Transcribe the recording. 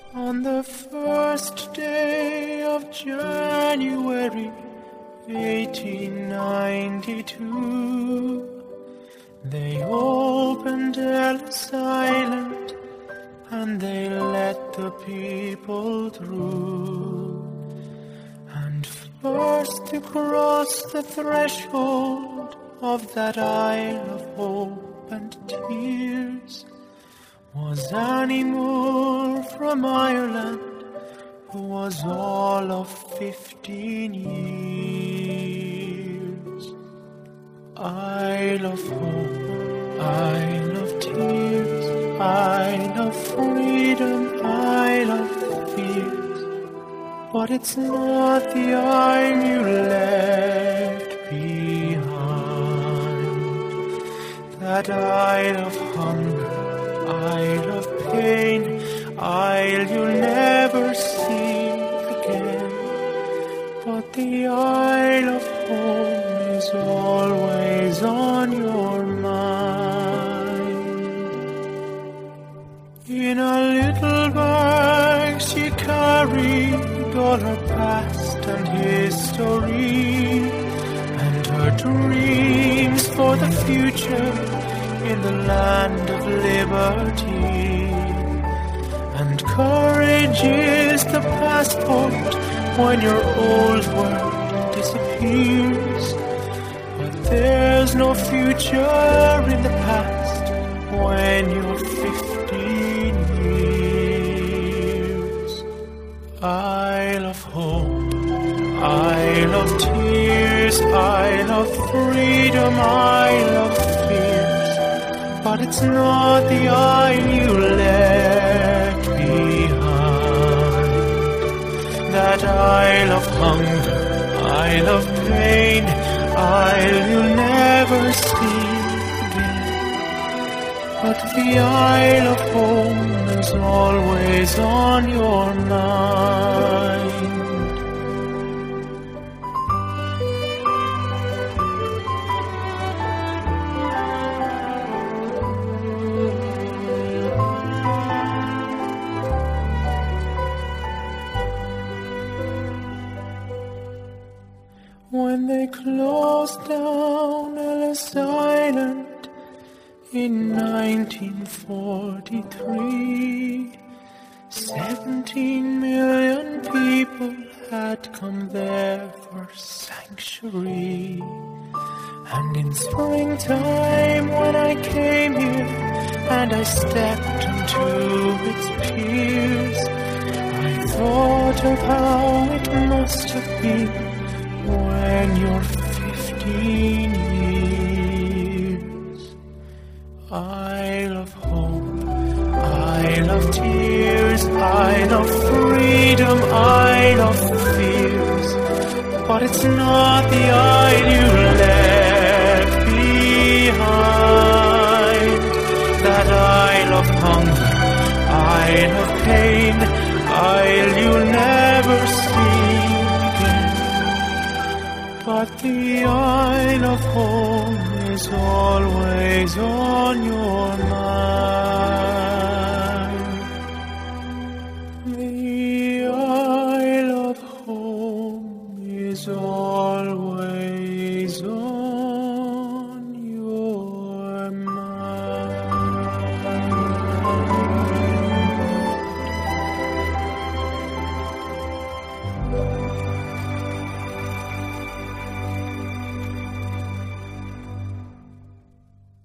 On the first day of January 1892, they opened Ellis Island and they let the people through. And first to cross the threshold of that Isle of Hope and Tears was Annie Moore from Ireland, who was all of 15 years. Isle of Hope, Isle of Tears, Isle of Freedom, Isle of Fears. But it's not the isle you left behind. That Isle of Hunger, Isle of Pain, Isle you'll never see again. But the Isle of Home is always on your mind. In a little bag she carried all her past and history, and her dreams for the future in the land of liberty. And courage is the passport when your old world disappears. But there's no future in the past when you're 15 years. Isle of Hope, Isle of Tears, Isle of Freedom, Isle of Fears. But it's not the isle you left behind. That Isle of Hunger, Isle of Pain, Isle you'll never see again. But the Isle of Home is always on your mind. When they closed down Ellis Island in 1943, 17 million people had come there for sanctuary. And in springtime when I came here and I stepped onto its piers, I thought of how it must have been when you're 15 years. Isle of Hope, Isle of Tears, Isle of Freedom, Isle of Fears. But it's not the isle you left behind. That Isle of Hunger, Isle of Pain, Isle you'll never see. But the Isle of Home is always on your mind. The